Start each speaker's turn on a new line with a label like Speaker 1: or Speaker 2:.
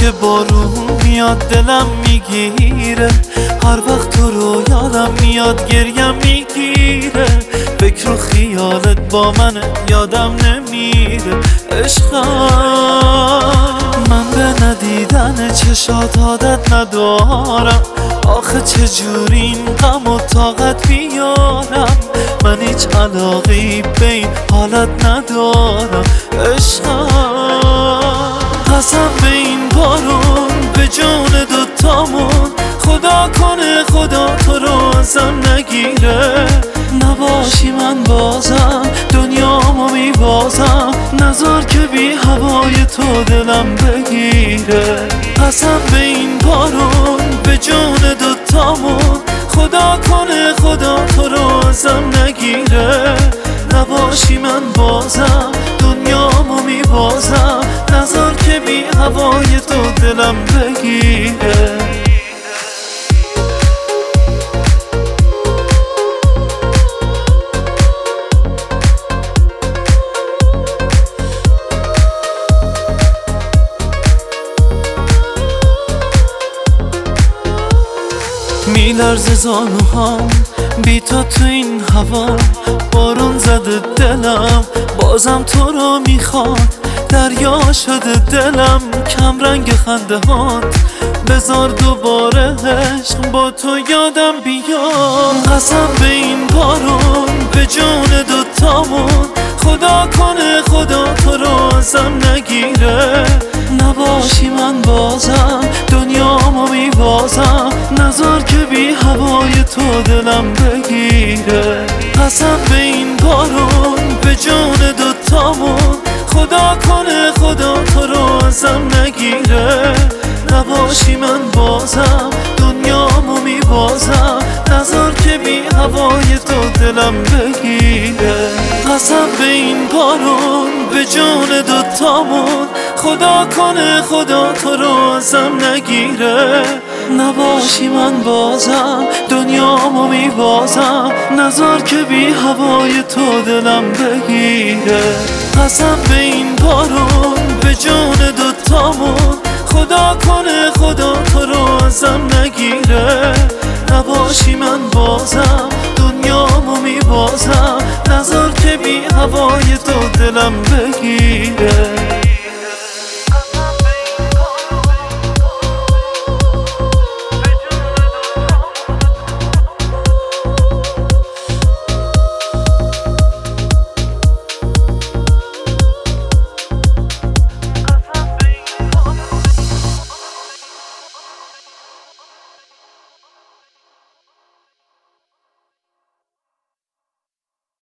Speaker 1: که بارون میاد دلم میگیره، هر وقت تو رو یادم میاد گریم میگیره. فکر و خیالت با من یادم نمیره عشقم. من به ندیدن چشات عادت ندارم، آخه چجوری این غم و طاقت بیارم. من هیچ علاقی به این حالت ندارم عشقم. قسم به این بارون به جون دوتامون، خدا کنه خدا تو رو ازم نگیره. نباشی من بازم دنیامو میبازم، نذار که بی هوای تو دلم بگیره. قسم به این بارون به جون دوتامون، خدا کنه خدا تو رو ازم نگیره. نباشی من بازم دنیامو میبازم، نذار که بی هوای تو دلم بگیره. میلرزه زانوهام بی تو این هوا، بارون زده دلم بازم تو رو میخواد. دریا شده دلم کم رنگ خنده هات، بذار دوباره عشق با تو یادم بیاد. قسم به این بارون به جون دوتامون، خدا کنه خدا تو رو ازم نگیره. نباشی من بازم دنیامو میبازم، نذار که بی هوای تو دلم بگیره. قسم به این بارون به جون دوتامون، خدا کنه خدا تو رو ازم نگیره. نباشی من بازم دنیامو میبازم، نذار که بی هوای تو دلم بگیره. قسم به این بارون به جون دوتامون، خدا کنه خدا تو رو ازم نگیره. نباشی من بازم دنیامو میبازم، نذار که بی هوای تو دلم بگیره. قسم به این بارون به جون دوتامون، خدا کنه خدا تو رو ازم نگیره. نباشی من بازم دنیامو میبازم، نذار که بی هوای تو دلم بگیره.